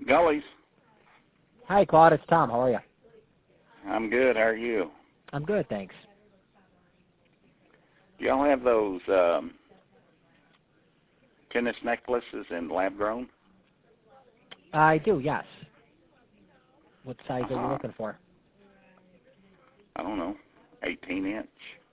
Gullies. Hi, Claude. It's Tom. How are you? I'm good. How are you? I'm good, thanks. Do y'all have those tennis necklaces in lab grown? I do, yes. What size are you looking for? I don't know, 18-inch,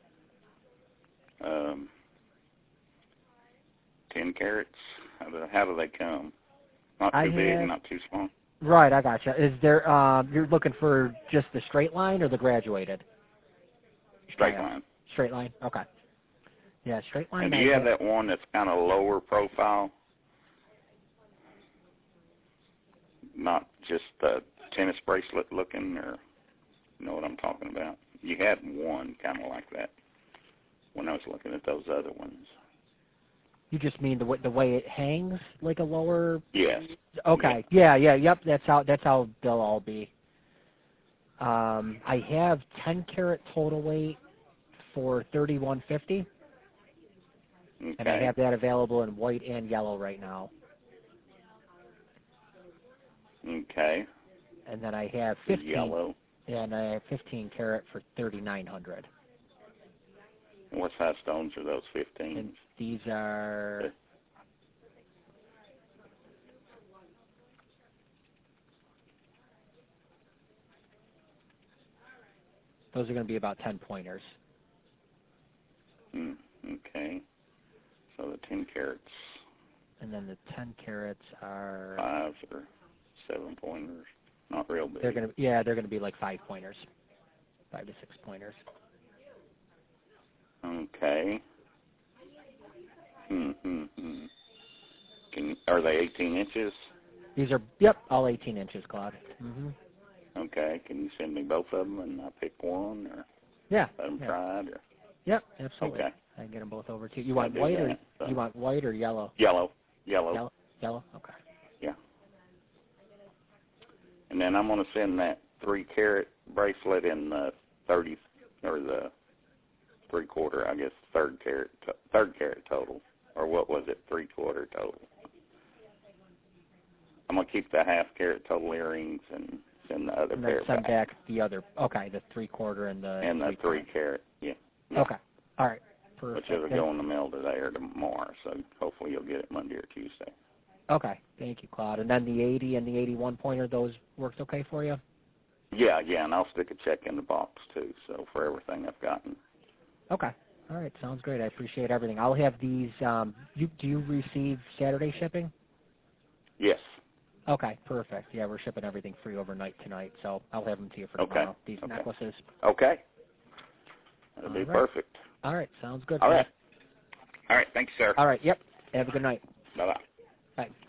10 carats. How do they come? Not too big, not too small. Right, I gotcha. Is there? You're looking for just the straight line or the graduated? Straight line. Straight line. Okay. Yeah, straight line. And do you have that one that's kind of lower profile? Not just a tennis bracelet looking, or you know what I'm talking about? You had one kind of like that when I was looking at those other ones. You just mean the way it hangs, like a lower? Yes. Okay. Yeah. Yep. That's how they'll all be. I have 10 carat total weight for $31.50. Okay. And I have that available in white and yellow right now. Okay. And then I have 15. Yellow. And I have 15 carat for $3,900. And what size stones are those 15s? And these are. Those are going to be about 10 pointers. Okay. So the 10 carats. And then the 10 carats are 5 or 7 pointers. Not real big. they're going to be like 5 pointers, 5 to 6 pointers. Okay. Are they 18 inches? These are all 18 inches, Claude. Okay. Can you send me both of them and I'll pick one, or let them tried, or? Yep, absolutely. Okay. I can get them both over to you. You want white or you want white or yellow? Yellow. Yellow. Okay. Yeah. And then I'm going to send that 3 carat bracelet in the 30 or the 3/4, I guess, third carat total, or what was it, 3/4 total. I'm going to keep the half carat total earrings and send the other pair send back the other. Okay, the 3/4 and the 3 carat. Yeah. Okay. All right. Perfect. Which will go in the mail today or tomorrow, so hopefully you'll get it Monday or Tuesday. Okay. Thank you, Claude. And then the 80 and the 81 pointer, those worked okay for you? Yeah, and I'll stick a check in the box too, so for everything I've gotten. Okay. All right. Sounds great. I appreciate everything. I'll have these. Do you receive Saturday shipping? Yes. Okay. Perfect. Yeah, we're shipping everything free overnight tonight, so I'll have them to you for tomorrow. These necklaces. Okay. That'll be perfect. All right. Sounds good. All right. All right. Thanks, sir. All right. Yep. Have a good night. Bye-bye. Bye.